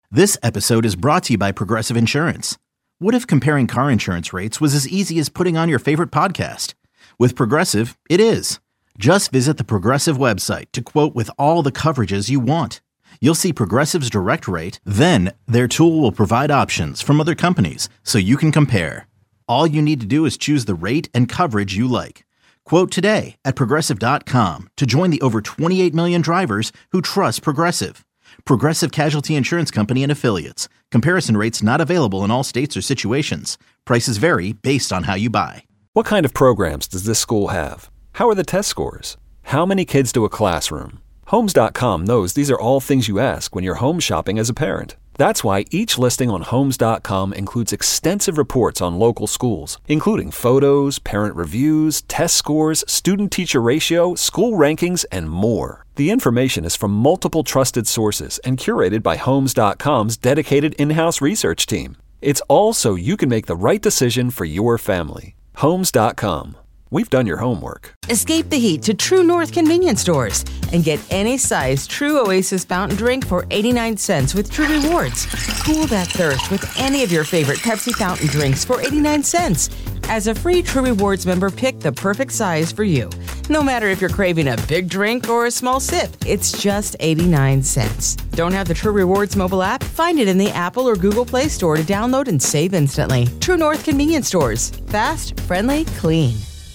This episode is brought to you by Progressive Insurance. What if comparing car insurance rates was as easy as putting on your favorite podcast? With Progressive, it is. Just visit the Progressive website to quote with all the coverages you want. You'll see Progressive's direct rate, then their tool will provide options from other companies so you can compare. All you need to do is choose the rate and coverage you like. Quote today at Progressive.com to join the over 28 million drivers who trust Progressive. Progressive Casualty Insurance Company and Affiliates. Comparison rates not available in all states or situations. Prices vary based on how you buy. What kind of programs does this school have? How are the test scores? How many kids do a classroom? Homes.com knows these are all things you ask when you're home shopping as a parent. That's why each listing on Homes.com includes extensive reports on local schools, including photos, parent reviews, test scores, student-teacher ratio, school rankings, and more. The information is from multiple trusted sources and curated by Homes.com's dedicated in-house research team. It's all so you can make the right decision for your family. Homes.com. We've done your homework. Escape the heat to True North convenience stores and get any size True Oasis fountain drink for 89 cents with True Rewards. Cool that thirst with any of your favorite Pepsi fountain drinks for 89 cents. As a free True Rewards member, pick the perfect size for you. No matter if you're craving a big drink or a small sip, it's just 89 cents. Don't have the True Rewards mobile app? Find it in the Apple or Google Play Store to download and save instantly. True North convenience stores. Fast, friendly, clean.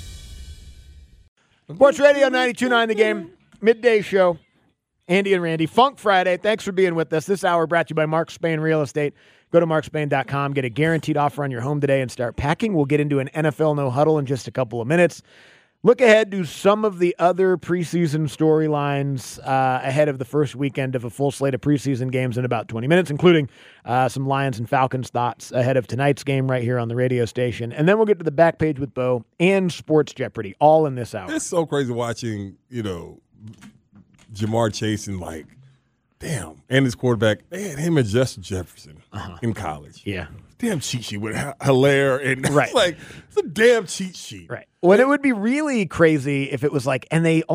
Sports Radio 92.9 The Game, midday show. Andy and Randy, Funk Friday. Thanks for being with us. This hour brought to you by Mark Spain Real Estate. Go to markspain.com, get a guaranteed offer on your home today, and start packing. We'll get into an NFL no huddle in just a couple of minutes. Look ahead to some of the other preseason storylines ahead of the first weekend of a full slate of preseason games in about 20 minutes, including some Lions and Falcons thoughts ahead of tonight's game right here on the radio station. And then we'll get to the back page with Bo and Sports Jeopardy, all in this hour. It's so crazy watching, Jamar Chase and damn, and his quarterback. They had him and Justin Jefferson in college. Yeah. Damn cheat sheet with Hilaire and right. It's a damn cheat sheet. Right. Well, it would be really crazy if it was and they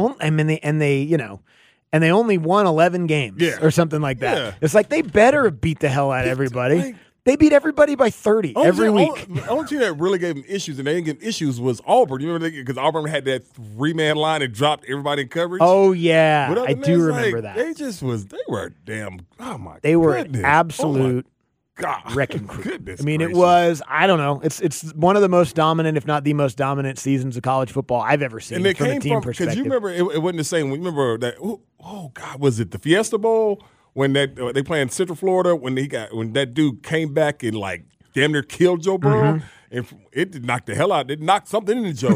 only won 11 games or something like that. Yeah. It's like they better have beat the hell out of everybody. They beat everybody by 30 every week. The only team that really gave them issues, and they didn't give them issues, was Auburn. You remember because Auburn had that 3-man line and dropped everybody in coverage? Oh, yeah. I do remember that. They were damn, oh my goodness. They were an absolute wrecking crew. Goodness I mean, gracious. It was, I don't know, it's one of the most dominant, if not the most dominant seasons of college football I've ever seen from a team perspective. Because you remember, it wasn't the same. Remember that, oh God, was it the Fiesta Bowl? When they play in Central Florida, when that dude came back and damn near killed Joe Burrow, and it knocked the hell out. It knocked something into Joe.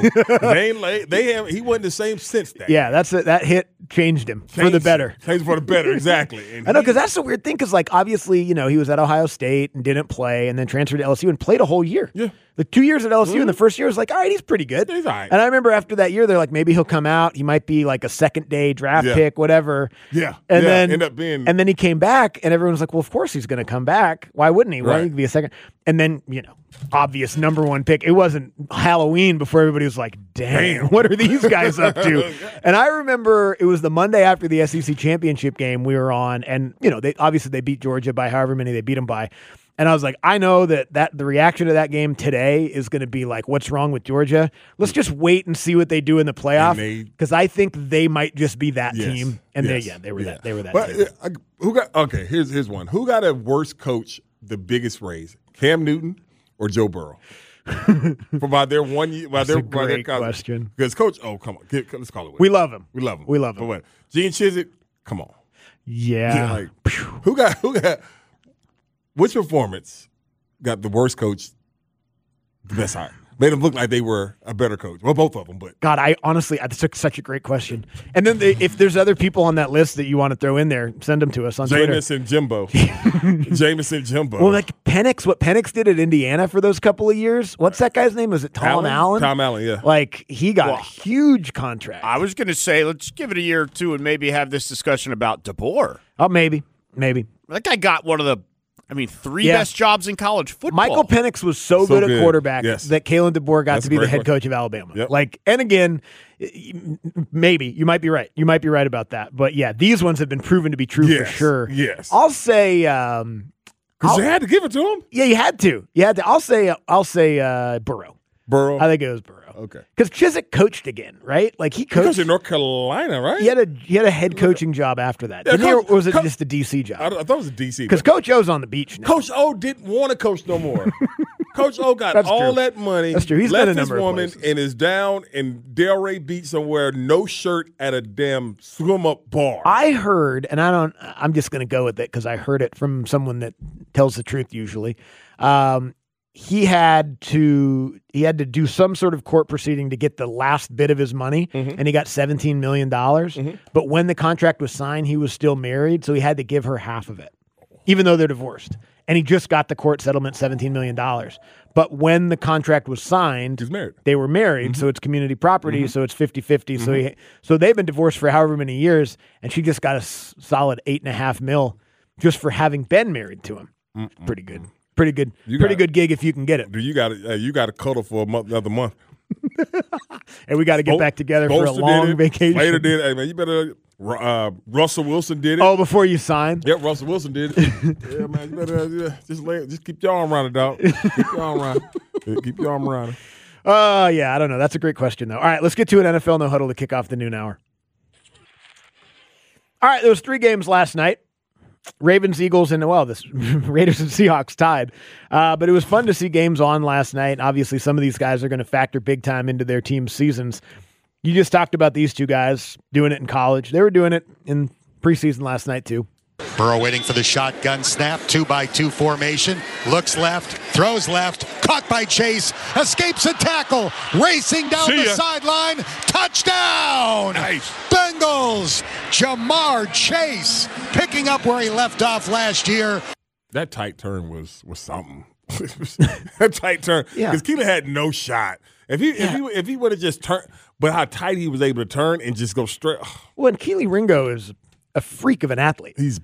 He wasn't the same since that. Yeah, that hit changed him for the better. Changed for the better, exactly. And I know, because that's the weird thing. Because obviously, he was at Ohio State and didn't play, and then transferred to LSU and played a whole year. Yeah. The 2 years at LSU, and the first year was all right, he's pretty good. He's all right. And I remember after that year, they're like, maybe he'll come out. He might be a second-day draft pick, whatever. Yeah. And then end up being. And then he came back, and everyone was like, well, of course he's going to come back. Why wouldn't he? Well, he could be a second. And then, obvious number one pick. It wasn't Halloween before everybody was like, damn, what are these guys up to? And I remember it was the Monday after the SEC championship game we were on, and, they beat Georgia by however many they beat them by. And I was like, I know that the reaction to that game today is going to be like, what's wrong with Georgia? Let's just wait and see what they do in the playoff, because I think they might just be that team. And they were that team. Here's one. Who got a worse coach, the biggest raise? Cam Newton or Joe Burrow? By their 1 year, That's a great question. Because Coach, come on, let's call it. We love him. We love him. But what? Gene Chizik, come on. Yeah. Who got? Which performance got the worst coach the best hire? Made them look like they were a better coach. Well, both of them, but God, that's such a great question. And then if there's other people on that list that you want to throw in there, send them to us on Twitter. Jameson Jimbo. Well, Penix, what Penix did at Indiana for those couple of years. What's that guy's name? Was it Tom Allen? Tom Allen, yeah. He got a huge contract. I was going to say, let's give it a year or two and maybe have this discussion about DeBoer. Oh, maybe. That guy got one of the three best jobs in college football. Michael Penix was so good at quarterback that Kalen DeBoer got to be the head coach of Alabama. Yep. And again, maybe you might be right. You might be right about that. But yeah, these ones have been proven to be true for sure. Yes. I'll say because they had to give it to him. Yeah, you had to. I'll say Burrow. Burrow. I think it was Burrow. Okay. Because Chizik coached again, right? Like he coached in North Carolina, right? He had a head coaching job after that. Or was it just a DC job? I thought it was a DC. Because Coach O's on the beach now. Coach O didn't want to coach no more. Coach O got all that money. That's true. He's left been a his number of woman places. and is down in Delray Beach somewhere, no shirt at a damn swim-up bar. I heard, and I'm just going to go with it because I heard it from someone that tells the truth usually. He had to do some sort of court proceeding to get the last bit of his money, and he got $17 million. But when the contract was signed, he was still married, so he had to give her half of it, even though they're divorced. And he just got the court settlement, $17 million. But when the contract was signed, they were married, so it's community property, so it's 50-50. So they've been divorced for however many years, and she just got a solid $8.5 million just for having been married to him. Pretty good. Pretty good gig if you can get it. You got to cuddle for another month. And we got to get back together for a long vacation. Later did it. Hey, man, you better. Russell Wilson did it. Oh, before you sign? Yep, Russell Wilson did it. Yeah, man, you better just keep your arm around it, dog. Keep your arm around it. Keep your arm around it. Yeah, I don't know. That's a great question, though. All right, let's get to an NFL No Huddle to kick off the noon hour. All right, there was 3 games last night. Ravens, Eagles, and this Raiders and Seahawks tied. But it was fun to see games on last night. Obviously, some of these guys are going to factor big time into their team's seasons. You just talked about these 2 guys doing it in college. They were doing it in preseason last night, too. Burrow waiting for the shotgun snap, 2-by-2 formation, looks left, throws left, caught by Chase, escapes a tackle, racing down the sideline, touchdown! Nice. Bengals, Jamar Chase, picking up where he left off last year. That tight turn was something. That tight turn, because Keelan had no shot. If he would have just turned, but how tight he was able to turn and just go straight. Well, and Kelee Ringo is a freak of an athlete. He's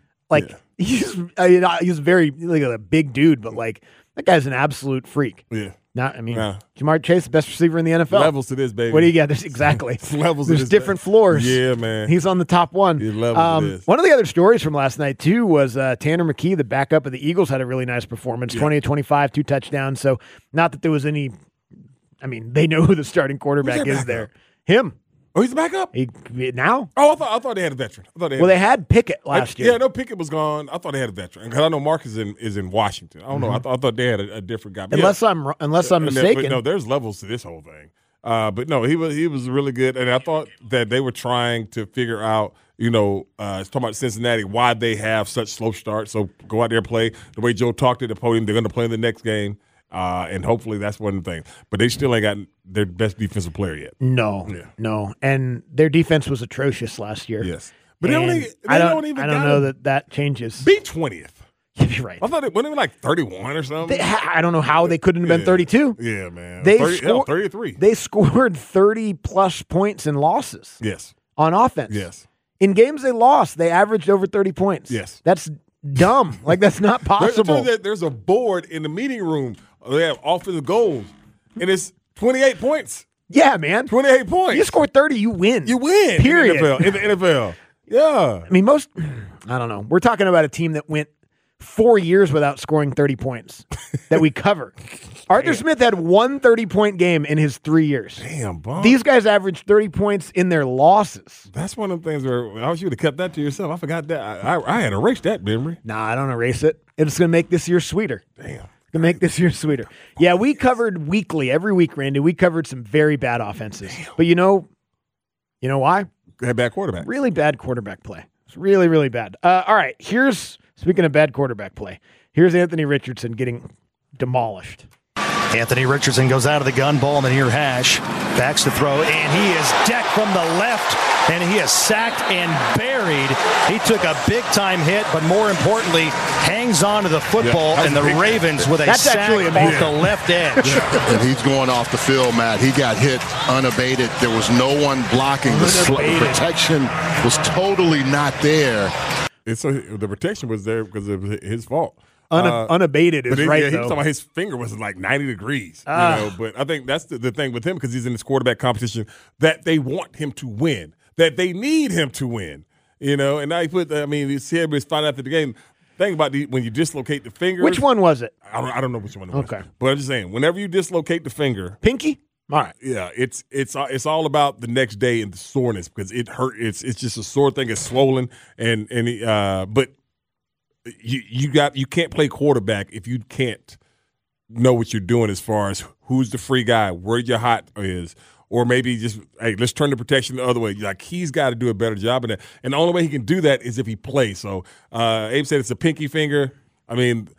very like a big dude, but like that guy's an absolute freak. Yeah. Jamar Chase, best receiver in the NFL. Levels to this, baby. What do you got? Exactly. Levels. There's different floors. Yeah, man. He's on the top one. Levels to this. One of the other stories from last night too was Tanner McKee, the backup of the Eagles, had a really nice performance. 20-25, 2 touchdowns. So not that there was any. I mean, they know who the starting quarterback is there. Him. Oh, he's the backup? Now? Oh, I thought they had a veteran. They had Pickett last year. Yeah, no, Pickett was gone. I thought they had a veteran because I know Mark is in Washington. I don't know. I thought they had a different guy. Unless I'm mistaken. But no, there's levels to this whole thing. But no, he was really good, and I thought that they were trying to figure out. Talking about Cincinnati, why they have such slow starts. So go out there and play the way Joe talked at the podium. They're going to play in the next game. And hopefully that's one thing. But they still ain't got their best defensive player yet. No. And their defense was atrocious last year. Yes. But I don't know that changes. Beat 20th. You're right. I thought it wasn't like 31 or something. I don't know how they couldn't have been 32. Yeah, man. 33. They scored 30-plus points in losses. Yes. On offense. Yes. In games they lost, they averaged over 30 points. Yes. That's dumb. Like, that's not possible. There's a board in the meeting room. They have offensive goals, and it's 28 points. Yeah, man. 28 points. You score 30, you win. You win. Period. In the NFL. Yeah. I mean, I don't know. We're talking about a team that went 4 years without scoring 30 points that we covered. Arthur Smith had one 30-point game in his 3 years. Damn, Bob. These guys averaged 30 points in their losses. That's one of the things where I wish you would have kept that to yourself. I forgot that. I had erased that memory. Nah, I don't erase it. It's going to make this year sweeter. Damn. To make this year sweeter. Yeah, we covered weekly, every week, Randy. We covered some very bad offenses. Damn. But you know why? They had bad quarterback. Really bad quarterback play. It's really, really bad. All right, speaking of bad quarterback play, here's Anthony Richardson getting demolished. Anthony Richardson goes out of the gun, ball in the near hash, backs to throw, and he is decked from the left, and he is sacked and buried. He took a big-time hit, but more importantly, hangs on to the football, and the Ravens with a sack off the left edge. And he's going off the field, Matt. He got hit unabated. There was no one blocking. The protection was totally not there. And so the protection was there because of his fault. Unabated is right, He was though. talking about his finger was like 90 degrees. You know, but I think that's the thing with him because he's in this quarterback competition that they want him to win, that they need him to win. You know, and now he said was fine after the game. Think about when you dislocate the fingers. Which one was it? I don't know which one it was. Okay. But I'm just saying, whenever you dislocate the finger. Pinky? All right. Yeah, it's all about the next day and the soreness because it hurt. It's just a sore thing. It's swollen but you can't play quarterback if you can't know what you're doing as far as who's the free guy, where your hot is, or maybe just, hey, let's turn the protection the other way. Like, he's got to do a better job of that. And the only way he can do that is if he plays. So Abe said it's a pinky finger. I mean,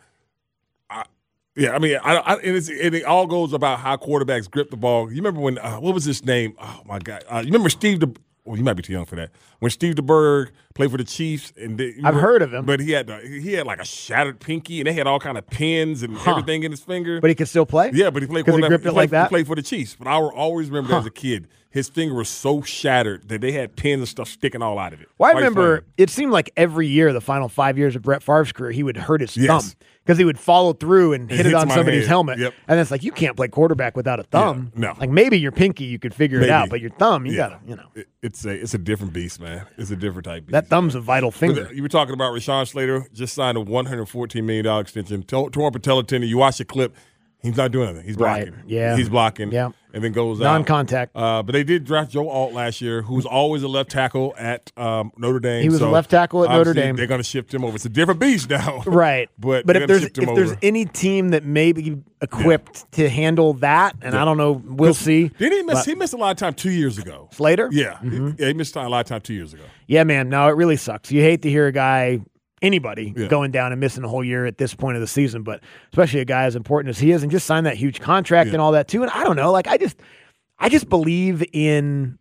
it all goes about how quarterbacks grip the ball. You remember when, what was his name? Oh, my God. You remember Steve you might be too young for that. When Steve DeBerg played for the Chiefs. I've heard of him. But he had like a shattered pinky, and they had all kind of pins and everything in his finger. But he could still play? Yeah, but he played quarterback. He gripped it like that? He played for the Chiefs. But I always remember that as a kid. His finger was so shattered that they had pins and stuff sticking all out of it. Well, I remember it seemed like every year, the final 5 years of Brett Favre's career, he would hurt his thumb because he would follow through and hit it on somebody's helmet. Yep. And it's like, you can't play quarterback without a thumb. Yeah, no. Like, maybe your pinky, you could figure it out, but your thumb, you got to, It's a different beast, man. It's a different type beast. That thumb's a vital finger. You were talking about Rashawn Slater, just signed a $114 million extension. Torn patella tendon. You watch the clip. He's not doing anything. He's blocking. Right. Yeah. He's blocking. Yeah. And then goes non-contact. But they did draft Joe Alt last year, who's always a left tackle at Notre Dame. He was a left tackle at Notre Dame. They're going to shift him over. It's a different beast now. Right. but if there's any team that may be equipped to handle that, and I don't know, we'll see. Didn't he missed a lot of time 2 years ago. Slater? Yeah. He missed a lot of time 2 years ago. Yeah, man. No, it really sucks. You hate to hear a guy, anybody, going down and missing a whole year at this point of the season, but especially a guy as important as he is and just signed that huge contract and all that too. And I don't know, like I just believe in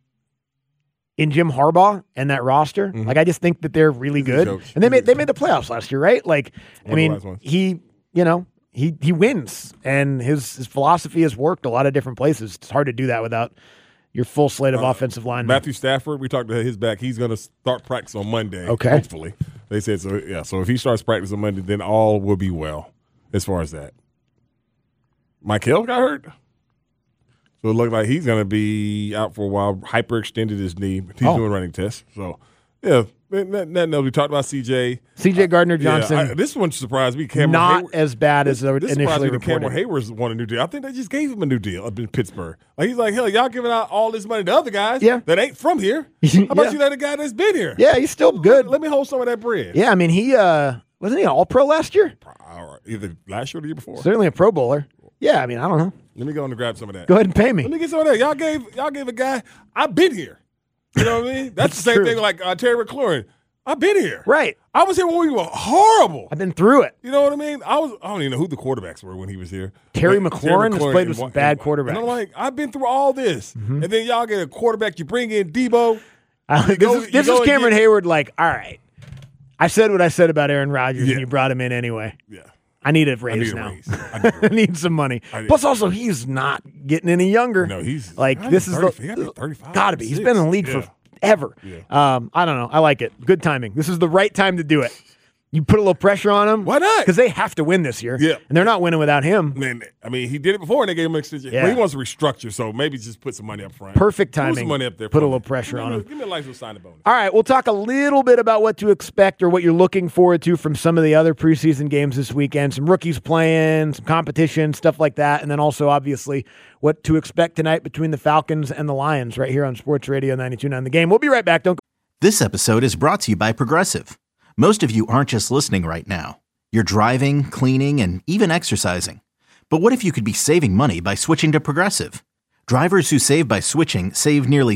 Jim Harbaugh and that roster. Mm-hmm. Like I just think that they're really good. And they made the playoffs last year, right? Like he wins and his philosophy has worked a lot of different places. It's hard to do that without your full slate of offensive linemen. Matthew Stafford, we talked to his back. He's going to start practice on Monday. Okay. Hopefully. They said so. Yeah. So if he starts practice on Monday, then all will be well as far as that. Mike Hill got hurt. So it looked like he's going to be out for a while. Hyperextended his knee. He's doing running tests. So, yeah. No, we talked about CJ Gardner-Johnson. Yeah, this one surprised me. Not as bad as initially reported. Cameron Hayward's won a new deal. I think they just gave him a new deal up in Pittsburgh. Like he's like, hell, y'all giving out all this money to other guys that ain't from here. How about you let a guy that's been here? Yeah, he's still good. Let me hold some of that bread. Yeah, I mean, he wasn't he an All-Pro last year? Either last year or the year before. Certainly a Pro Bowler. Yeah, I mean, I don't know. Let me go in and grab some of that. Go ahead and pay me. Let me get some of that. Y'all gave a guy. I've been here. You know what I mean? That's the same thing like Terry McLaurin. I've been here. Right. I was here when we were horrible. I've been through it. You know what I mean? I don't even know who the quarterbacks were when he was here. Terry McLaurin has played with some bad quarterbacks. And I'm like, I've been through all this. Mm-hmm. And then y'all get a quarterback, you bring in Debo. This is Cameron Hayward like, all right, I said what I said about Aaron Rodgers and you brought him in anyway. Yeah. I need a raise now. I need some money. Plus, also, he's not getting any younger. No, he's like this is 35. Gotta be. He's been in the league forever. Yeah. I don't know. I like it. Good timing. This is the right time to do it. You put a little pressure on him. Why not? Because they have to win this year. Yeah. And they're not winning without him. Man, I mean, he did it before and they gave him an extension. Yeah. Well, he wants to restructure, so maybe just put some money up front. Perfect timing. Put some money up there. Put a little pressure on him. Give me a nice little signing bonus. All right, we'll talk a little bit about what to expect or what you're looking forward to from some of the other preseason games this weekend. Some rookies playing, some competition, stuff like that. And then also, obviously, what to expect tonight between the Falcons and the Lions right here on Sports Radio 92.9 The Game. We'll be right back. Don't go. This episode is brought to you by Progressive. Most of you aren't just listening right now. You're driving, cleaning, and even exercising. But what if you could be saving money by switching to Progressive? Drivers who save by switching save nearly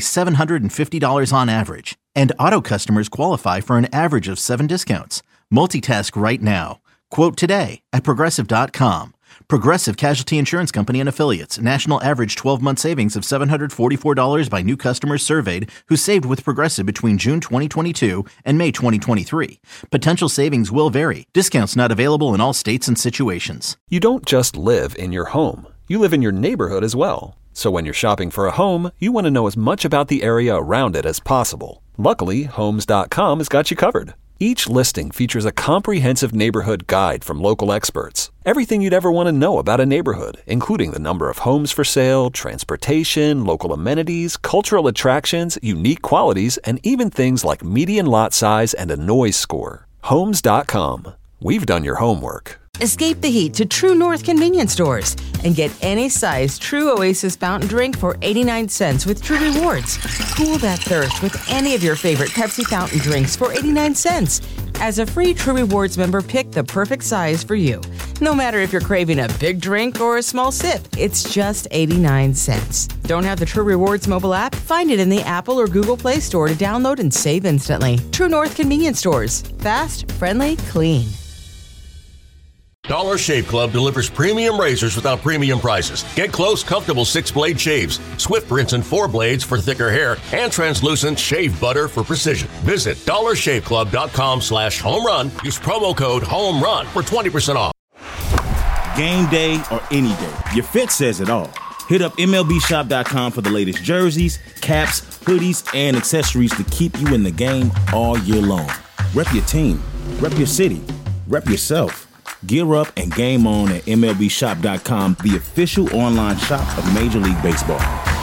$750 on average. And auto customers qualify for an average of 7 discounts. Multitask right now. Quote today at Progressive.com. Progressive Casualty Insurance Company and Affiliates. National average 12-month savings of $744 by new customers surveyed who saved with Progressive between June 2022 and May 2023. Potential savings will vary. Discounts not available in all states and situations. You don't just live in your home. You live in your neighborhood as well. So when you're shopping for a home, you want to know as much about the area around it as possible. Luckily, Homes.com has got you covered. Each listing features a comprehensive neighborhood guide from local experts. Everything you'd ever want to know about a neighborhood, including the number of homes for sale, transportation, local amenities, cultural attractions, unique qualities, and even things like median lot size and a noise score. Homes.com. We've done your homework. Escape the heat to True North convenience stores and get any size True Oasis fountain drink for 89 cents with True Rewards. Cool that thirst with any of your favorite Pepsi fountain drinks for 89 cents. As a free True Rewards member, pick the perfect size for you. No matter if you're craving a big drink or a small sip, it's just 89 cents. Don't have the True Rewards mobile app? Find it in the Apple or Google Play Store to download and save instantly. True North convenience stores. Fast, friendly, clean. Dollar Shave Club delivers premium razors without premium prices. Get close, comfortable 6-blade shaves, swift rinse and 4 blades for thicker hair, and translucent shave butter for precision. Visit dollarshaveclub.com/homerun. Use promo code HOMERUN for 20% off. Game day or any day, your fit says it all. Hit up MLBshop.com for the latest jerseys, caps, hoodies, and accessories to keep you in the game all year long. Rep your team, rep your city, rep yourself. Gear up and game on at MLBshop.com, the official online shop of Major League Baseball.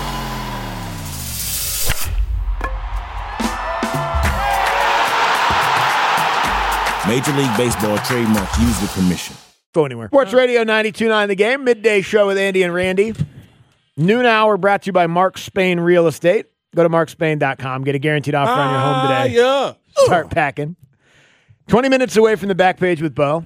Major League Baseball trademark used with permission. Go anywhere. Sports Radio 92.9 The Game, midday show with Andy and Randy. Noon hour brought to you by Mark Spain Real Estate. Go to markspain.com. Get a guaranteed offer on your home today. Yeah. Start packing. 20 minutes away from the back page with Bo.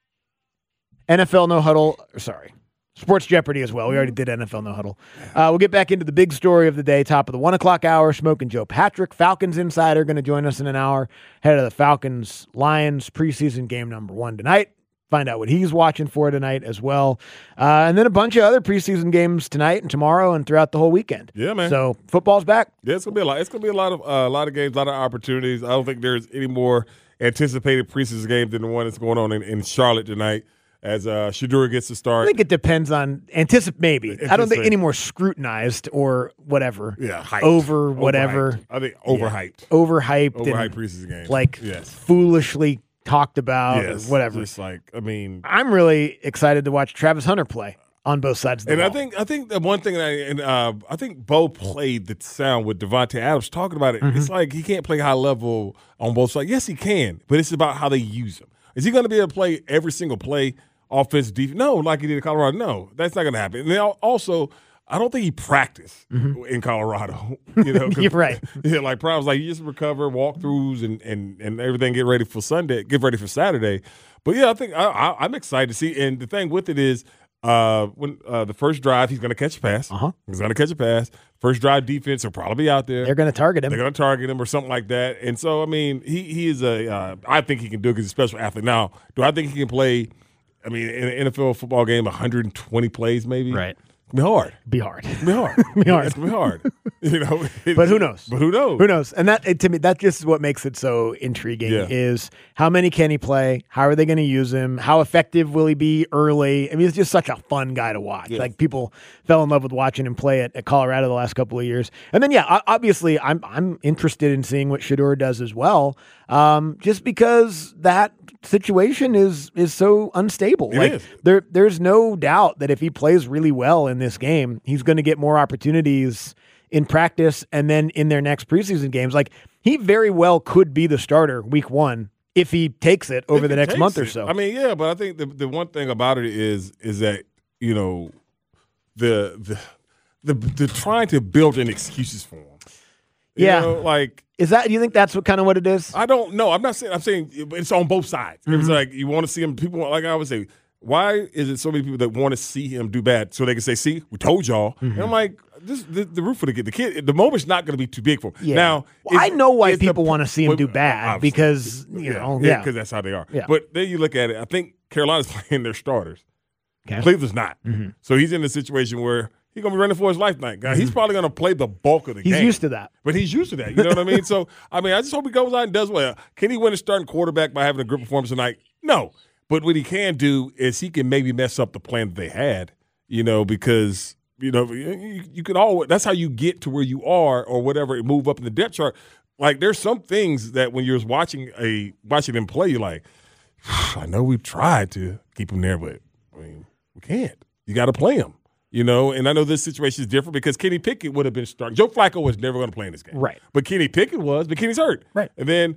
NFL No Huddle, Sports Jeopardy as well. We already did NFL No Huddle. We'll get back into the big story of the day, top of the 1 o'clock hour. Smoking Joe Patrick, Falcons insider, going to join us in an hour. Head of the Falcons-Lions preseason game number 1 tonight. Find out what he's watching for tonight as well. And then a bunch of other preseason games tonight and tomorrow and throughout the whole weekend. Yeah, man. So football's back. Yeah, it's gonna be a lot. It's gonna be a lot of games, a lot of opportunities. I don't think there's any more anticipated preseason game than the one that's going on in Charlotte tonight. As Shedeur gets to start. I think it depends on maybe. I don't think any more scrutinized or whatever. Yeah, hyped. Over whatever. I think overhyped. Yeah. Overhyped preseason games. Like foolishly talked about or whatever. Just I'm really excited to watch Travis Hunter play on both sides of the ball. And I think the one thing I think Bo played the sound with Devontae Adams talking about it. Mm-hmm. It's like he can't play high level on both sides. Yes, he can, but it's about how they use him. Is he going to be able to play every single play? Offense, defense, no, like he did in Colorado. No, that's not going to happen. And then also, I don't think he practiced in Colorado. You're right. Yeah, like Prime was like, you just recover, walkthroughs, and everything. Get ready for Saturday. But yeah, I think I'm excited to see. And the thing with it is, when the first drive, he's going to catch a pass. He's going to catch a pass. First drive defense will probably be out there. They're going to target him. They're going to target him or something like that. And so, I mean, he is I think he can do it because he's a special athlete. Now, do I think he can play? I mean, in an NFL football game, 120 plays maybe? Right. It's going to be hard. It's going to be hard. But who knows? Who knows? And that, to me, that just is what makes it so intriguing is how many can he play? How are they going to use him? How effective will he be early? I mean, he's just such a fun guy to watch. Yes. Like, people fell in love with watching him play at Colorado the last couple of years. And then, obviously, I'm interested in seeing what Shedeur does as well, just because that situation is so unstable. There's no doubt that if he plays really well in this game, he's going to get more opportunities in practice and then in their next preseason games. Like, he very well could be the starter week 1 if he takes it over the next month or so. I mean, yeah, but I think the one thing about it is that, the trying to build in excuses for him. Is that? Do you think that's what it is? I don't know. I'm saying it's on both sides. Mm-hmm. It's like you want to see him. People, like I would say, why is it so many people that want to see him do bad so they can say, "See, we told y'all." Mm-hmm. And I'm like, the roof for the kid. The moment's not going to be too big for him. Yeah. Now, I know why people want to see him do bad because because that's how they are. Yeah. But then you look at it. I think Carolina's playing their starters. Okay. Cleveland's not. Mm-hmm. So he's in a situation where he's going to be running for his life tonight. Mm-hmm. He's probably going to play the bulk of the game. He's used to that. But he's used to that. You know what I mean? So, I just hope he goes out and does well. Can he win a starting quarterback by having a good performance tonight? No. But what he can do is he can maybe mess up the plan that they had, because, you can always – that's how you get to where you are or whatever, move up in the depth chart. like there's some things that when you're watching them play, you're like, I know we've tried to keep them there, but I mean, we can't. You got to play them. You know, and I know this situation is different because Kenny Pickett would have been starting. Joe Flacco was never going to play in this game. Right. But Kenny Pickett was, but Kenny's hurt. Right. And then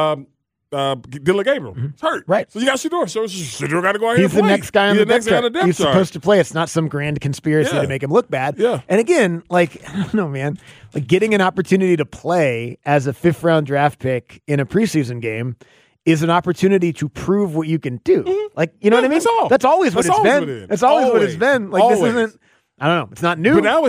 Dylan Gabriel is hurt. Right. So you got Shedeur. So Shedeur got to go out here and He's the play. next guy on the depth chart. He's chart. supposed to play. It's not some grand conspiracy to make him look bad. Yeah. And again, like, I don't know, man. Like getting an opportunity to play as a 5th-round draft pick in a preseason game is an opportunity to prove what you can do. Mm-hmm. Like, you know what I mean? That's always what it's been. That's always what it's been. Like, this isn't, I don't know. It's not new. But now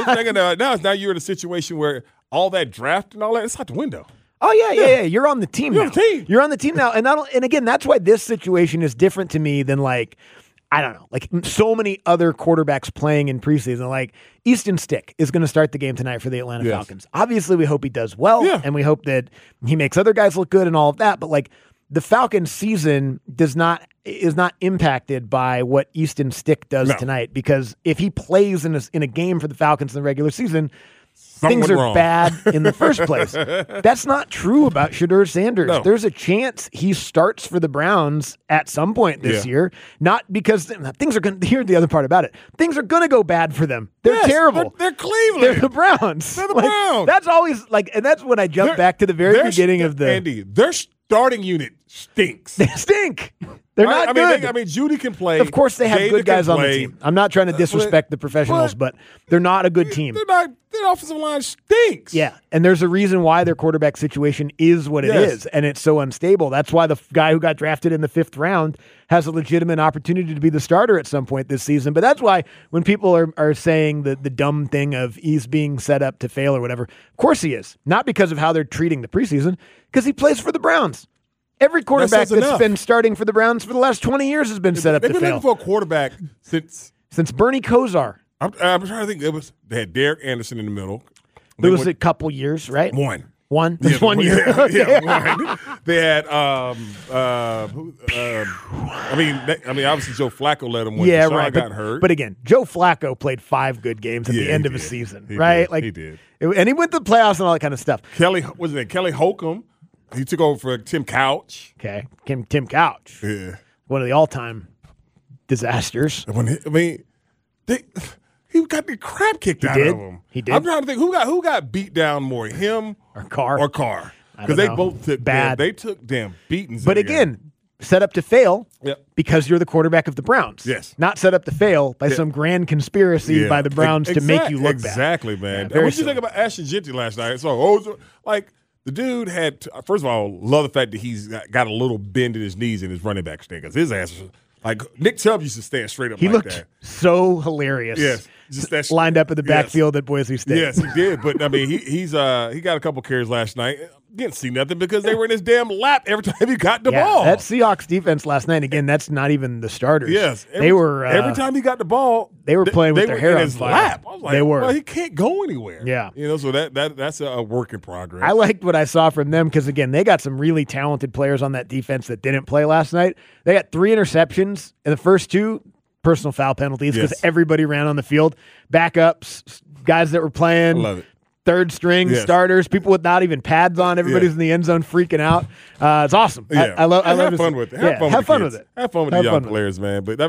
now you're in a situation where all that draft and all that, it's out the window. Oh, yeah. You're on the team now. You're on the team now. And again, that's why this situation is different to me than like, I don't know, like so many other quarterbacks playing in preseason. Like Easton Stick is going to start the game tonight for the Atlanta Falcons. Obviously, we hope he does well, and we hope that he makes other guys look good and all of that. But like the Falcons season is not impacted by what Easton Stick does tonight, because if he plays in a game for the Falcons in the regular season, things are bad in the first place. That's not true about Shedeur Sanders. No. There's a chance he starts for the Browns at some point this year, not because things are going to, here's the other part about it. Things are going to go bad for them. They're terrible. They're Cleveland. They're the Browns. They're the Browns. That's always and that's when I jump back to the very beginning of the. Andy, their starting unit stinks. They stink. They're not good. I mean, Judy can play. Of course, they have good guys on the team. I'm not trying to disrespect the professionals, but they're not a good team. Their offensive line stinks. Yeah, and there's a reason why their quarterback situation is what it is, and it's so unstable. That's why the guy who got drafted in the 5th round has a legitimate opportunity to be the starter at some point this season. But that's why when people are saying the dumb thing of he's being set up to fail or whatever, of course he is. Not because of how they're treating the preseason, because he plays for the Browns. Every quarterback that's been starting for the Browns for the last 20 years has been set up to fail. They've been looking for a quarterback since Bernie Kosar. I'm trying to think. They had Derek Anderson in the middle. There was a couple years, right? One. Just 1 year. One. They had. I mean, obviously Joe Flacco let him win. Yeah, Deshaun right. Got hurt. But again, Joe Flacco played 5 good games at the end of a season, right? Like he did, and he went to the playoffs and all that kind of stuff. Kelly Holcomb. He took over for Tim Couch. Okay, Tim Couch. Yeah, one of the all-time disasters. He got the crap kicked out of him. He did. I'm trying to think who got beat down more, him or Carr? Because they both took bad. They took damn beatings. But again, set up to fail because you're the quarterback of the Browns. Yes, not set up to fail by some grand conspiracy by the Browns to make you look bad. Exactly, man. Yeah, what did you think about Ashton Jeanty last night? So, the dude had, first of all, love the fact that he's got a little bend in his knees in his running back stand, because his ass was like Nick Chubb used to stand straight up he like that. He looked so hilarious. Yes. Just that lined up in the backfield at Boise State. Yes, he did. But, I mean, he got a couple carries last night. Didn't see nothing because they were in his damn lap every time he got the ball. That Seahawks defense last night, again, that's not even the starters. Yes. They were every time he got the ball, they were playing with their hair on his fire. Lap. I was like, well, he can't go anywhere. Yeah. So that's a work in progress. I liked what I saw from them because, again, they got some really talented players on that defense that didn't play last night. They got 3 interceptions, and the first 2 personal foul penalties because everybody ran on the field. Backups, guys that were playing. I love it. Third string starters, people with not even pads on. Everybody's in the end zone freaking out. It's awesome. Yeah. I love have fun with it. Have fun with it. Have fun with the young players, man. But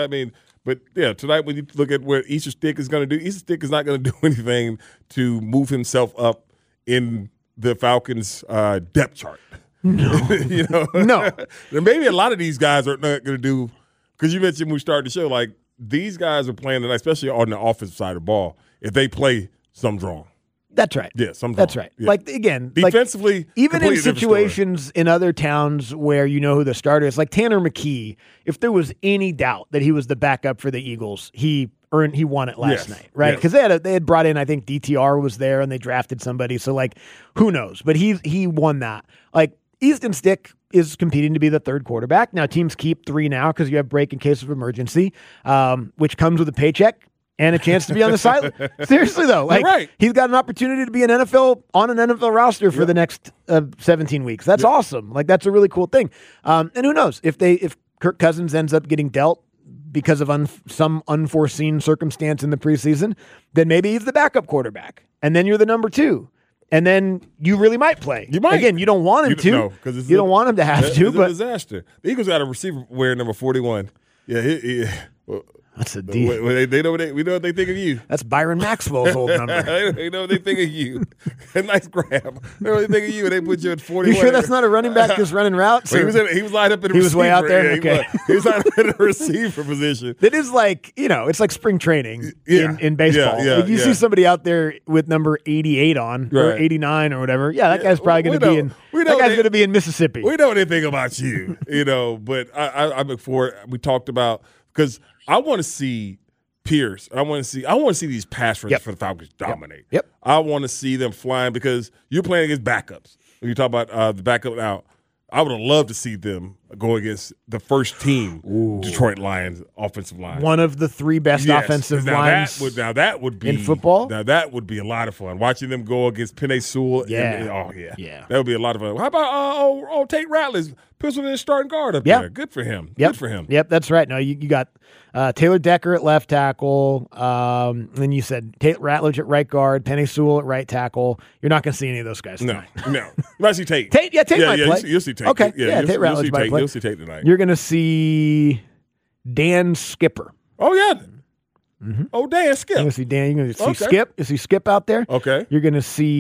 tonight when you look at what Easton Stick is going to do, Easton Stick is not going to do anything to move himself up in the Falcons' depth chart. No. No. Maybe a lot of these guys are not going to do, because you mentioned when we started the show, like these guys are playing tonight, especially on the offensive side of the ball. If they play, something's wrong. That's right. Yeah, that's right. Yeah. Like, again, defensively, even in situations in other towns where you know who the starter is, like Tanner McKee, if there was any doubt that he was the backup for the Eagles, he won it last night, right? Because they had brought in, I think DTR was there and they drafted somebody, so like who knows? But he won that. Like Easton Stick is competing to be the 3rd quarterback. Now teams keep 3 now because you have break in case of emergency, which comes with a paycheck and a chance to be on the sideline. Seriously, though, like he's got an opportunity to be on an NFL roster for the next 17 weeks. That's awesome. Like that's a really cool thing. And who knows if Kirk Cousins ends up getting dealt because of some unforeseen circumstance in the preseason, then maybe he's the backup quarterback, and then you're the number 2. And then you really might play. You might. Again, you don't want him to. No, because you don't want him to have to. It's but a disaster. The Eagles got a receiver wearing number 41. Yeah, that's a deal. They know we know what they think of you. That's Byron Maxwell's old number. They know what they think of you. A nice grab. They know what they think of you, and they put you at 41. You sure that's not a running back just running routes? Well, he was lined up in the receiver. He was way out there? Yeah, okay. He was lined up in the receiver position. It is like, it's like spring training in baseball. Yeah, you see somebody out there with number 88 on or 89 or whatever. Yeah, that guy's probably going to be in. That guy's going to be in Mississippi. We know what they think about you, But I look forward. We talked about because I want to see Pierce. I want to see these pass rushers for the Falcons dominate. Yep. I want to see them flying because you're playing against backups. When you talk about the backup now, I would have loved to see them go against the first team Detroit Lions offensive line. One of the 3 best offensive lines that would be in football. Now that would be a lot of fun. Watching them go against Penei Sewell. Yeah. That would be a lot of fun. How about Tate Ratledge, pistol in starting guard up there? Good for him. Good for him. Yep, that's right. No, you got Taylor Decker at left tackle. Then you said Tate Ratledge at right guard, Penei Sewell at right tackle. You're not going to see any of those guys tonight. No. You might see Tate. Tate might play. You'll see Tate. Okay, Tate Ratledge might play. You'll see Tate tonight. You're going to see Dan Skipper. Oh, yeah. Mm-hmm. Oh, Dan Skip. You're going to see Dan. You're going to see Skip. You see Skip out there. Okay. You're going to see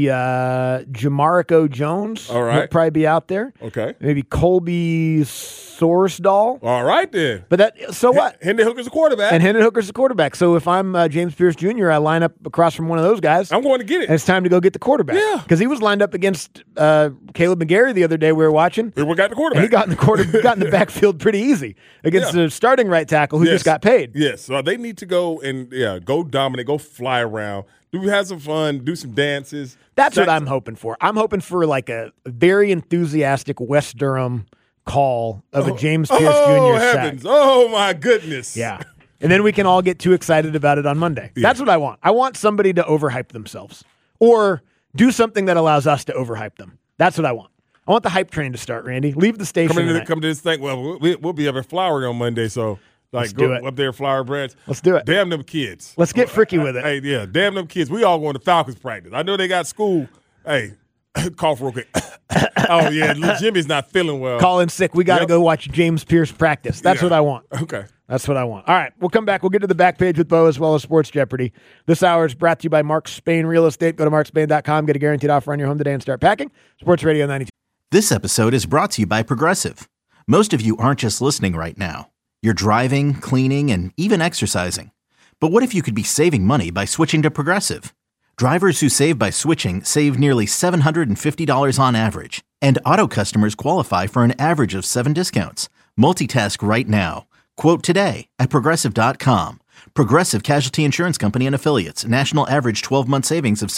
Jamarico Jones. All right. He'll probably be out there. Okay. Maybe Colby Sorsdahl. All right, then. But what? Hendon Hooker's the quarterback. And Hendon Hooker's the quarterback. So if I'm James Pierce Jr., I line up across from one of those guys. I'm going to get it. And it's time to go get the quarterback. Yeah. Because he was lined up against Caleb McGarry the other day we were watching. We got the quarterback. And he got in the backfield pretty easy against the starting right tackle who just got paid. Yes. So they need to go and go dominate, go fly around, have some fun, do some dances. That's what I'm hoping for. I'm hoping for like a very enthusiastic West Durham call of a James Pierce Jr. heavens. sack. Oh, my goodness. Yeah. And then we can all get too excited about it on Monday. Yeah. That's what I want. I want somebody to overhype themselves or do something that allows us to overhype them. That's what I want. I want the hype train to start, Randy. Leave the station. Come to this thing. Well, we'll be up at Flowery on Monday, so go up there, Flower Branch. Let's do it. Damn them kids. Let's get freaky with it. Hey, yeah, damn them kids. We all going to Falcons practice. I know they got school. Hey, cough real quick. Oh, yeah, Jimmy's not feeling well. Call in sick. We got to go watch James Pierce practice. That's what I want. Okay. That's what I want. All right, we'll come back. We'll get to the back page with Bo as well as Sports Jeopardy. This hour is brought to you by Mark Spain Real Estate. Go to markspain.com. Get a guaranteed offer on your home today and start packing. Sports Radio 92. This episode is brought to you by Progressive. Most of you aren't just listening right now. You're driving, cleaning, and even exercising. But what if you could be saving money by switching to Progressive? Drivers who save by switching save nearly $750 on average. And auto customers qualify for an average of 7 discounts. Multitask right now. Quote today at Progressive.com. Progressive Casualty Insurance Company and Affiliates. National average 12-month savings of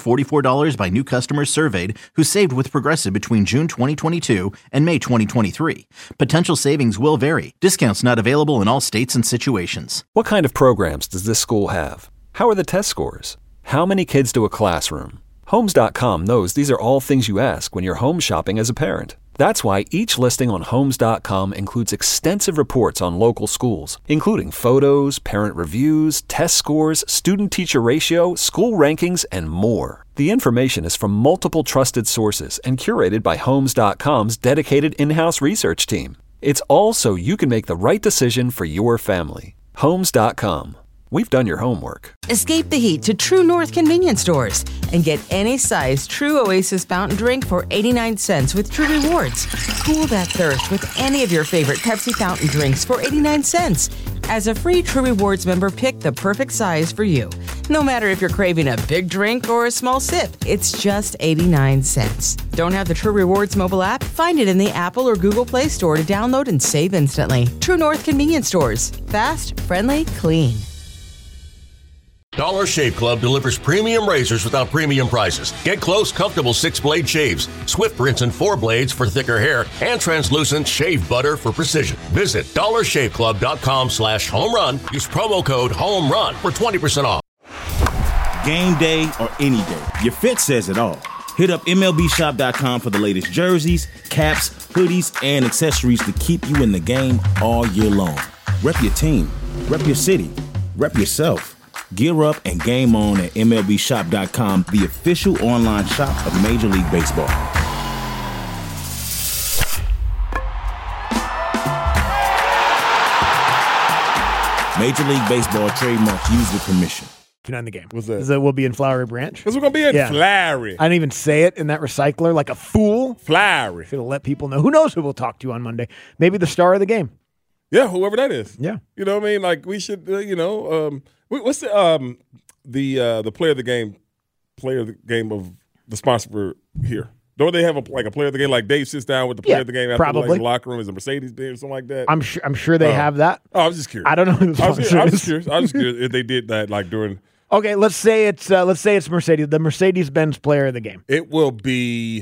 $744 by new customers surveyed who saved with Progressive between June 2022 and May 2023. Potential savings will vary. Discounts not available in all states and situations. What kind of programs does this school have? How are the test scores? How many kids do a classroom? Homes.com knows these are all things you ask when you're home shopping as a parent. That's why each listing on Homes.com includes extensive reports on local schools, including photos, parent reviews, test scores, student-teacher ratio, school rankings, and more. The information is from multiple trusted sources and curated by Homes.com's dedicated in-house research team. It's all so you can make the right decision for your family. Homes.com. We've done your homework. Escape the heat to True North convenience stores and get any size True Oasis fountain drink for 89 cents with True Rewards. Cool that thirst with any of your favorite Pepsi fountain drinks for 89 cents. As a free True Rewards member, pick the perfect size for you. No matter if you're craving a big drink or a small sip, it's just 89 cents. Don't have the True Rewards mobile app? Find it in the Apple or Google Play Store to download and save instantly. True North convenience stores. Fast, friendly, clean. Dollar Shave Club delivers premium razors without premium prices. Get close, comfortable 6-blade shaves, swift rinse and 4 blades for thicker hair, and translucent shave butter for precision. Visit dollarshaveclub.com/homerun. Use promo code HOMERUN for 20% off. Game day or any day, your fit says it all. Hit up MLBshop.com for the latest jerseys, caps, hoodies, and accessories to keep you in the game all year long. Rep your team, rep your city, rep yourself. Gear up and game on at MLBShop.com, the official online shop of Major League Baseball. Major League Baseball trademark used with permission. On the game. What's that? That will be in Flowery Branch. Because we're going to be in Flowery. I didn't even say it in that recycler like a fool. Flowery. Should have let people know. Who knows who we'll talk to on Monday? Maybe the star of the game. Yeah, whoever that is. Yeah. You know what I mean? Like, we should, what's the player of the game of the sponsor for here? Don't they have a player of the game, like Dave sits down with the player of the game after the locker room? Is a Mercedes Benz or something like that? I'm sure they have that. Oh, I was just curious. I don't know who the sponsor is. I was just curious if they did that like during. Okay, let's say it's Mercedes, the Mercedes-Benz player of the game. It will be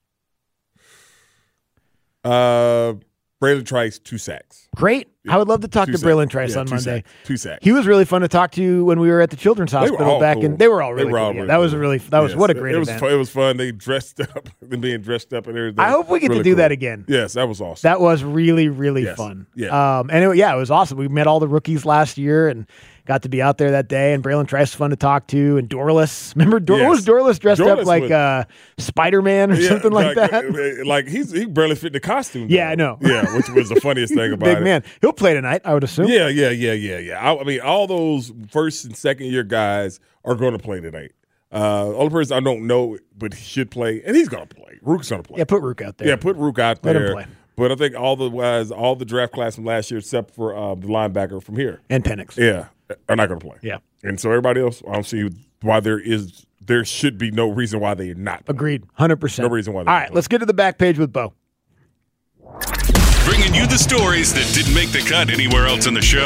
Braylon Trice, 2 sacks. Great. I would love to talk to Braylon Trice on Monday. 2 sacks. He was really fun to talk to when we were at the Children's Hospital back in. They were all really cool. Yeah, that was what a great event. It was fun. They dressed up and being dressed up and everything. I hope we get to do that again. Yes, that was awesome. That was really, really fun. Yeah. It was awesome. We met all the rookies last year and got to be out there that day. And Braylon Trice was fun to talk to. And Dorless. Remember, was Dorless dressed up like Spider-Man or something like that? Like he barely fit the costume. Yeah, I know. Yeah, which was the funniest thing about it. Big man. He'll play tonight, I would assume. Yeah. I mean, all those first and second year guys are going to play tonight. Only person I don't know, but he should play, and he's going to play. Rook's going to play. Yeah, put Rook out there. Yeah, put Rook out there. Let him play. But I think all the draft class from last year, except for the linebacker from here. And Penix. Yeah, are not going to play. Yeah. And so everybody else, I don't see why there should be no reason why they're not. Agreed. 100%. No reason why they're not. All right, let's get to the back page with Bo. Bringing you the stories that didn't make the cut anywhere else in the show.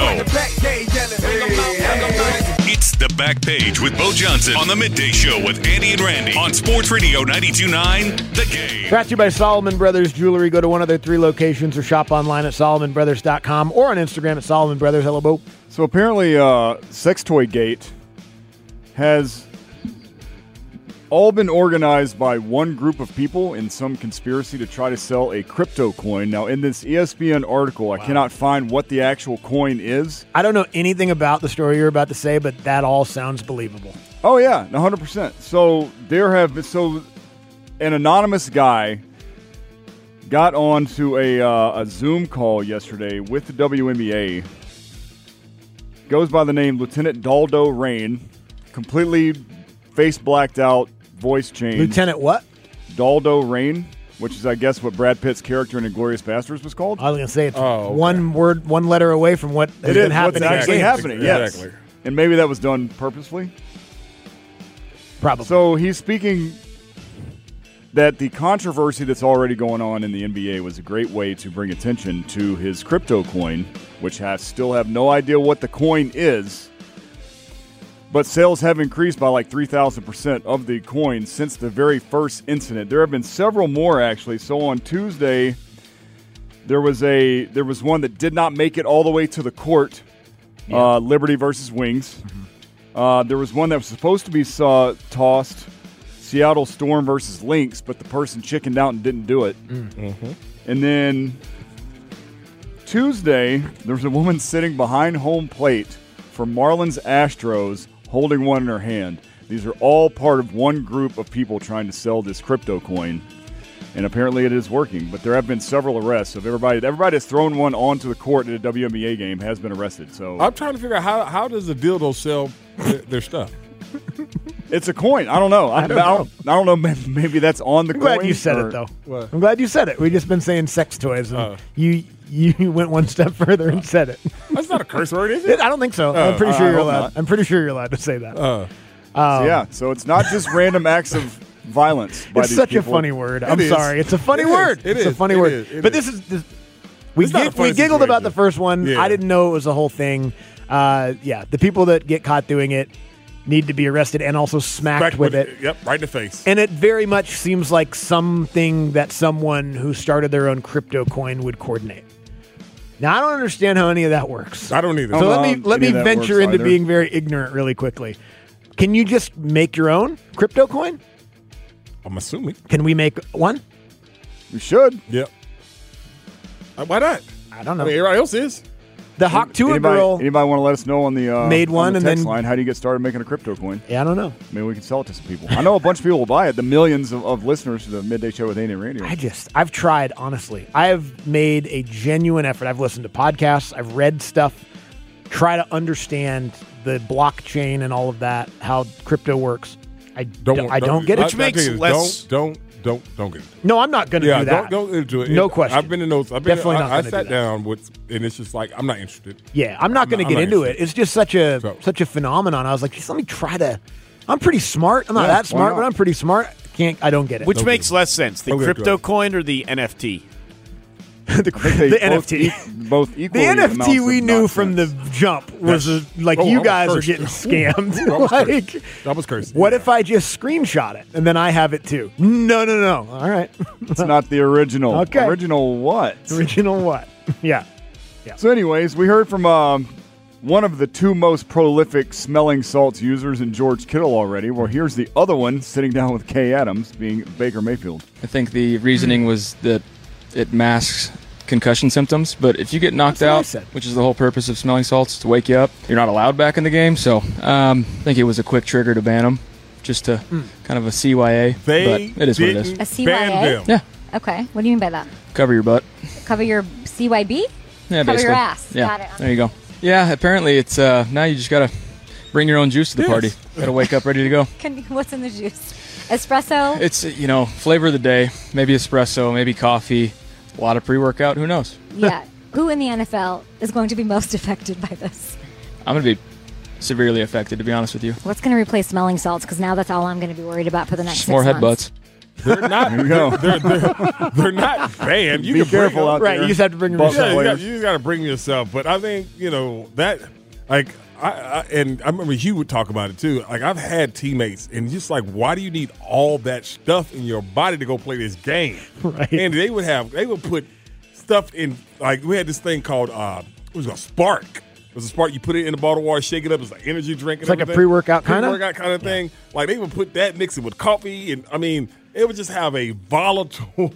It's The Back Page with Bo Johnson on the Midday Show with Andy and Randy on Sports Radio 92.9 The Game. Brought to you by Solomon Brothers Jewelry. Go to one of their 3 locations or shop online at SolomonBrothers.com or on Instagram at Solomon Brothers. Hello, Bo. So apparently Sex Toy Gate has all been organized by one group of people in some conspiracy to try to sell a crypto coin. Now, in this ESPN article, I cannot find what the actual coin is. I don't know anything about the story you're about to say, but that all sounds believable. Oh, yeah, 100%. So an anonymous guy got on to a Zoom call yesterday with the WNBA. Goes by the name Lieutenant Daldo Rain, completely face blacked out, voice changed. Lieutenant what? Daldo Rain, which is, I guess, what Brad Pitt's character in Inglourious Bastards was called. I was going to say it's one word, one letter away from what has been happening. What's actually happening, yes. Exactly. And maybe that was done purposefully. Probably. So he's speaking that the controversy that's already going on in the NBA was a great way to bring attention to his crypto coin, which still have no idea what the coin is. But sales have increased by like 3,000% of the coin since the very first incident. There have been several more, actually. So on Tuesday, there was one that did not make it all the way to the court, Liberty versus Wings. Mm-hmm. There was one that was supposed to be tossed, Seattle Storm versus Lynx, but the person chickened out and didn't do it. Mm-hmm. And then Tuesday, there was a woman sitting behind home plate for Marlins Astros, holding one in her hand. These are all part of one group of people trying to sell this crypto coin, and apparently it is working. But there have been several arrests of everybody that's thrown one onto the court at a WNBA game has been arrested. So I'm trying to figure out how does the dildo sell their stuff? It's a coin. I don't know. I don't know. Maybe that's on the coin. I'm glad you said it, though. What? I'm glad you said it. We've just been saying sex toys, and you went one step further and said it. That's not a curse word, is it? I don't think so. I'm pretty sure you're allowed. Not. I'm pretty sure you're allowed to say that. So it's not just random acts of violence. By it's these such people. a funny word. I'm sorry. It's a funny word. It's a funny word. But this is. We giggled about the first one. Yeah. I didn't know it was a whole thing. The people that get caught doing it need to be arrested and also smacked with it. Yep, right in the face. And it very much seems like something that someone who started their own crypto coin would coordinate. Now, I don't understand how any of that works. I don't either. So let me venture into being very ignorant really quickly. Can you just make your own crypto coin? I'm assuming. Can we make one? We should. Yep. Why not? I don't know. I mean, everybody else is. The Hawk Tua anybody, girl. Anybody want to let us know on the made one on the and text then line? How do you get started making a crypto coin? Yeah, I don't know. Maybe we can sell it to some people. I know a bunch of people will buy it. The millions of listeners to the Midday Show with Andy and Randy. I've tried, honestly. I have made a genuine effort. I've listened to podcasts. I've read stuff. Try to understand the blockchain and all of that, how crypto works. I don't get it. Which makes less. Don't get it. No, I'm not going to do that. Don't get into it. No question. I've been in those. Definitely not I gonna sat do that. down with, and it's just like I'm not interested. Yeah, I'm not going to get I'm not into it. interested. It's just such a phenomenon. I was like, just let me try to. I'm pretty smart. I'm not Yeah, that why smart, not? but I'm pretty smart. I don't get it. Which makes less sense, the Don't get it. crypto coin or the NFT? the NFT. Both The equally. NFT we knew from the jump was you I'm guys are cursed. getting scammed. Ooh, I was like, cursed. That was crazy. what if I just screenshot it and then I have it too? No. All right. It's not the original. Okay. Original what? Original what? Yeah. So, anyways, we heard from one of the two most prolific smelling salts users in George Kittle already. Well, here's the other one sitting down with Kay Adams, being Baker Mayfield. I think the reasoning was that it masks concussion symptoms, but if you get knocked That's what I out, said. which is the whole purpose of smelling salts, to wake you up, you're not allowed back in the game. So I think it was a quick trigger to ban them, just to kind of a CYA. They but it is what it is. didn't A CYA? ban them. Yeah, Okay. What do you mean by that? cover your butt. Cover your CYB? Yeah, Cover basically. your ass. Yeah, Got it. there you go. Yeah, apparently it's now you just gotta bring your own juice to the party. Gotta wake up ready to go. What's in the juice? Espresso? It's flavor of the day. Maybe espresso, maybe coffee. A lot of pre-workout. Who knows? Yeah. Who in the NFL is going to be most affected by this? I'm gonna be severely affected, to be honest with you. What's going to replace smelling salts? Because now that's all I'm going to be worried about for the next 6 More months. headbutts. They're not. There you go. They're not banned. You Be can bring careful them. out Right. there. You just have to bring your Butt yourself. players. You got to bring yourself. But I think that like I remember Hugh would talk about it too. Like I've had teammates, and just like, why do you need all that stuff in your body to go play this game? Right. And they would put stuff in. Like we had this thing called it was a Spark. It was a Spark. You put it in the bottle of water, shake it up. It's like energy drink. It's like a pre-workout kinda? Pre-workout kind of thing. Like they would put that, mix it with coffee, and I mean, it would just have a volatile,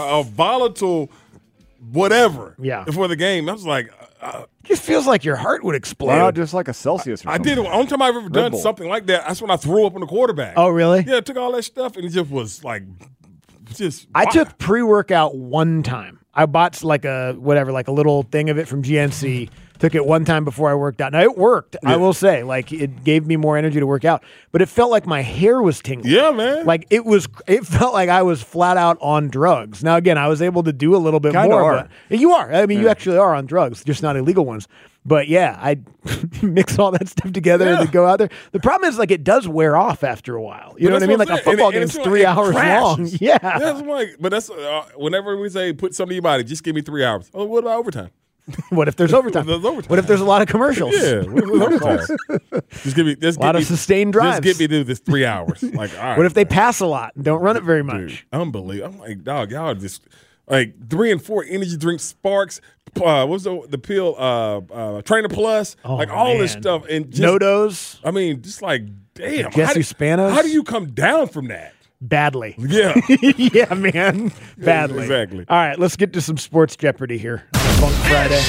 whatever. Yeah. Before the game, I was like, Just feels like your heart would explode. Why not just like a Celsius or I something? did it. Only time I've ever done Bull. something like that, that's when I threw up on the quarterback. Oh, really? Yeah, I took all that stuff and it just was like, I took pre-workout one time. I bought like a little thing of it from GNC. Took it one time before I worked out. Now it worked. I will say, like it gave me more energy to work out, but it felt like my hair was tingling. Yeah, man. Like it felt like I was flat out on drugs. Now again, I was able to do a little bit Kinda more. are. But you are. I mean, you actually are on drugs, just not illegal ones. But yeah, I mix all that stuff together and then go out there. The problem is, like, it does wear off after a while. You know what I mean? Like a football game's 3 hours long. Yeah. That's like, but that's whenever we say put something in your body, just give me 3 hours. Oh, what about overtime? What if there's overtime? What if there's a lot of commercials? Yeah, what if overtime? Just give me a lot of sustained drives. Just get me to this 3 hours. Like, all right. What if they pass a lot and don't run it very much? Unbelievable. I'm like, dog, y'all are just like 3 and 4 energy drinks, Sparks. What's the pill? Trainer Plus, like all this stuff, and just, Nodos. I mean, just like, damn, Jesse Spanos. How do you come down from that? Badly. Yeah, yeah, man, badly. Exactly. All right, let's get to some sports Jeopardy here. Funk Friday.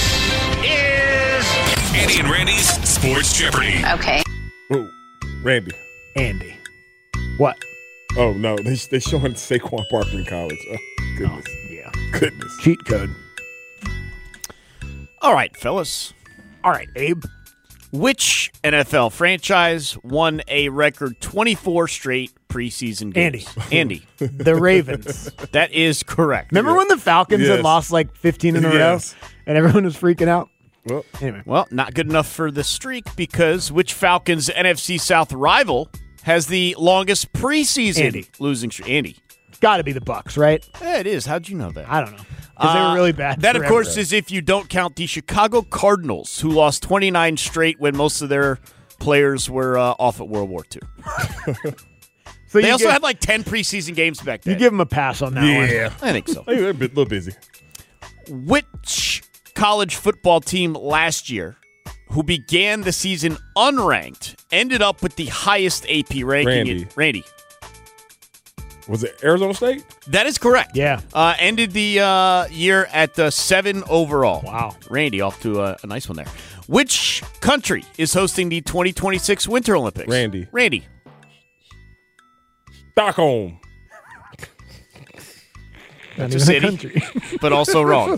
Andy and Randy's Sports Jeopardy. Okay. Oh, Randy. Andy. What? Oh no, they're showing Saquon Barkley in college. Oh, goodness. Yeah. Goodness. Cheat code. All right, fellas. All right, Abe. Which NFL franchise won a record 24 straight preseason games? Andy. The Ravens. That is correct. Remember when the Falcons had lost like 15 in a row and everyone was freaking out? Well, anyway. Well, not good enough for the streak because which Falcons NFC South rival has the longest preseason losing streak? Andy. It's got to be the Bucs, right? Yeah, it is. How'd you know that? I don't know. Because they were really bad. That, of forever. course, is if you don't count the Chicago Cardinals, who lost 29 straight when most of their players were off at World War II. So they also had like 10 preseason games back then. You give them a pass on that one. I think so. They're a little busy. Which college football team last year who began the season unranked ended up with the highest AP ranking? Randy. Randy. Was it Arizona State? That is correct. Yeah. Ended the year at 7 overall. Wow. Randy, off to a nice one there. Which country is hosting the 2026 Winter Olympics? Randy. Stockholm. That's a city, but also wrong.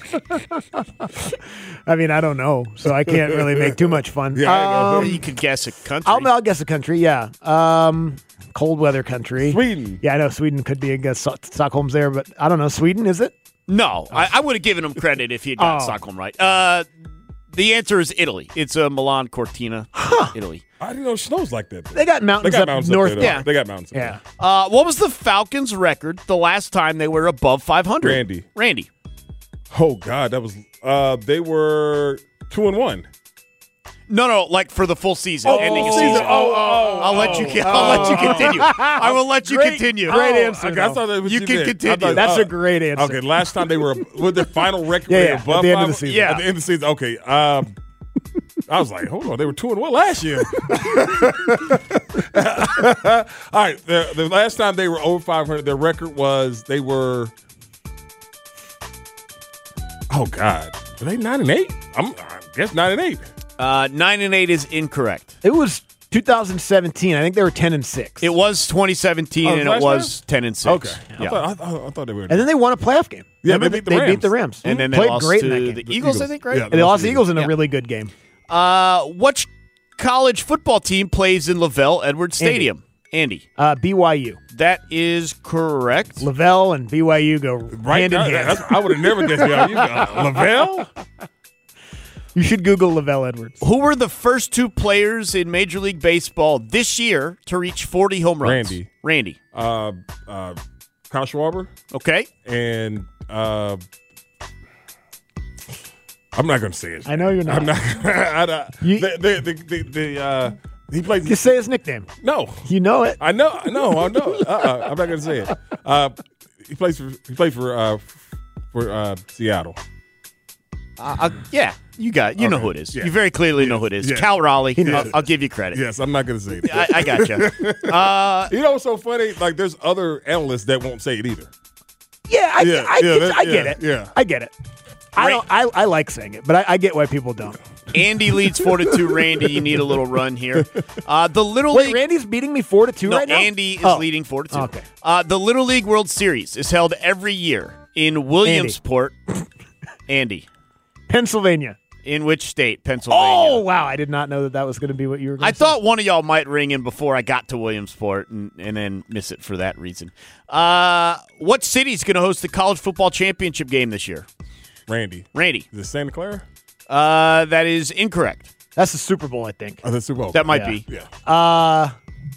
I mean, I don't know, so I can't really make too much fun. You could guess a country. I'll guess a country, yeah. Cold weather country. Sweden. Yeah, I know Sweden could be a guess. Stockholm's there, but I don't know. Sweden, is it? No, I would have given him credit if he had got Stockholm right. The answer is Italy. It's Milan Cortina, Italy. I didn't know it snows like that. They got mountains up north. Yeah, they got mountains. Yeah. What was the Falcons' record the last time they were above 500? Randy. Oh God, that was they were 2-1. No, like for the full season, ending a season. I'll let you continue. I will let you continue. Great answer. Okay, I thought that was you can continue. That's a great answer. Okay, last time they were with the final record above at the end of the 500? season. Yeah, at the end of the season. Okay. I was like, hold on, they were 2-1 last year. All right, the last time they were over 500, their record was they were. Oh God, were they 9-8? I guess 9-8. 9-8 is incorrect. It was 2017. I think they were 10-6. It was 2017, and it was 10-6. Okay, Yeah. I thought they were. And then they won a playoff game. Yeah, Remember, they beat the Rams. And then they played lost great in that to game. the Eagles, I think, right? Yeah, They lost the Eagles in a really good game. Which college football team plays in Lavelle Edwards Stadium? Andy. BYU. That is correct. Lavelle and BYU go hand in hand. I would have never guessed BYU. Lavelle? You should Google Lavelle Edwards. Who were the first two players in Major League Baseball this year to reach 40 home runs? Randy. Kyle Schwarber. Okay. And I'm not going to say it. I know you're not. I'm not. He plays. Just say his nickname. No, you know it. I know. No, I know. I'm not going to say it. He played for Seattle. Yeah, you know who it is. Yeah. You very clearly know who it is. Yeah. Cal Raleigh. I'll give you credit. Yes, I'm not going to say it. I got you. You know what's so funny? Like, there's other analysts that won't say it either. Yeah, I get it. Yeah, I get it. I like saying it, but I get why people don't. Andy leads 4-2. Randy, you need a little run here. The Little League. Randy's beating me 4-2 right now? Andy is leading 4-2. Okay. The Little League World Series is held every year in Williamsport. Andy. Pennsylvania. In which state? Pennsylvania. Oh, wow. I did not know that was going to be what you were going to say. I thought one of y'all might ring in before I got to Williamsport and then miss it for that reason. What city's going to host the college football championship game this year? Randy. Is it Santa Clara? That is incorrect. That's the Super Bowl, I think. Oh, the Super Bowl. That might be. Yeah.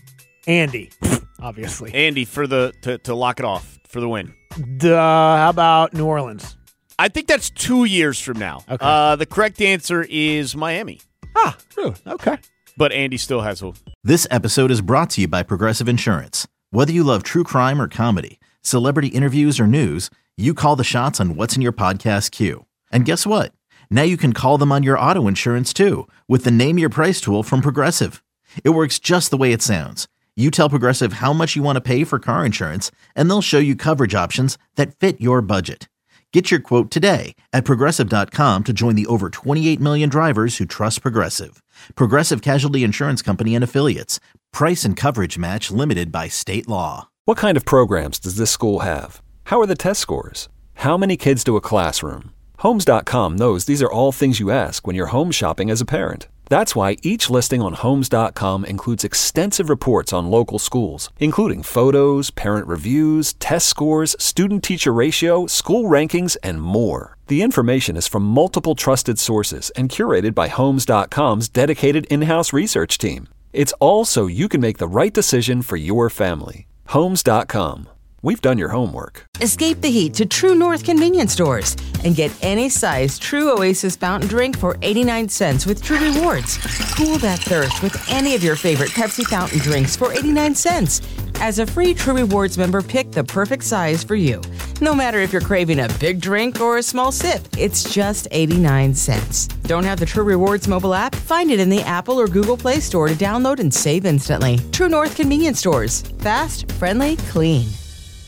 Andy, obviously. Andy for to lock it off for the win. How about New Orleans? I think that's 2 years from now. Okay. The correct answer is Miami. Really? Okay. But Andy still has one. This episode is brought to you by Progressive Insurance. Whether you love true crime or comedy, celebrity interviews or news, you call the shots on what's in your podcast queue. And guess what? Now you can call them on your auto insurance too with the Name Your Price tool from Progressive. It works just the way it sounds. You tell Progressive how much you want to pay for car insurance, and they'll show you coverage options that fit your budget. Get your quote today at Progressive.com to join the over 28 million drivers who trust Progressive. Progressive Casualty Insurance Company and Affiliates. Price and coverage match limited by state law. What kind of programs does this school have? How are the test scores? How many kids do a classroom? Homes.com knows these are all things you ask when you're home shopping as a parent. That's why each listing on Homes.com includes extensive reports on local schools, including photos, parent reviews, test scores, student-teacher ratio, school rankings, and more. The information is from multiple trusted sources and curated by Homes.com's dedicated in-house research team. It's all so you can make the right decision for your family. Homes.com. We've done your homework. Escape the heat to True North convenience stores and get any size True Oasis fountain drink for 89 cents with True Rewards. Cool that thirst with any of your favorite Pepsi fountain drinks for 89 cents. As a free True Rewards member, pick the perfect size for you. No matter if you're craving a big drink or a small sip, it's just 89 cents. Don't have the True Rewards mobile app? Find it in the Apple or Google Play Store to download and save instantly. True North convenience stores. Fast, friendly, clean.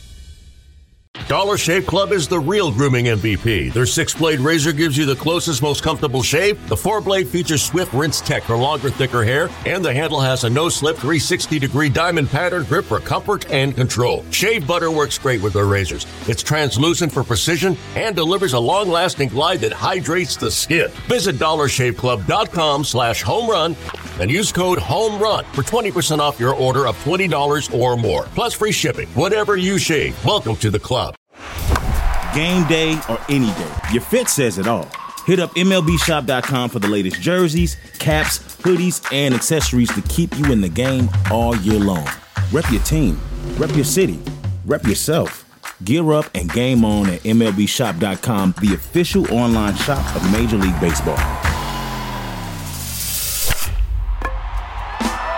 Dollar Shave Club is the real grooming MVP. Their 6-blade razor gives you the closest, most comfortable shave. The 4-blade features Swift Rinse Tech for longer, thicker hair, and the handle has a no-slip 360-degree diamond pattern grip for comfort and control. Shave butter works great with their razors. It's translucent for precision and delivers a long-lasting glide that hydrates the skin. Visit DollarShaveClub.com/homerun and use code HOMERUN for 20% off your order of $20 or more. Plus free shipping. Whatever you shave, welcome to the club. Game day or any day, your fit says it all. Hit up MLBShop.com for the latest jerseys, caps, hoodies, and accessories to keep you in the game all year long. Rep your team, rep your city, rep yourself. Gear up and game on at MLBShop.com, the official online shop of Major League Baseball.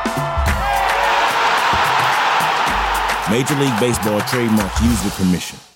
Major League Baseball trademarks used with permission.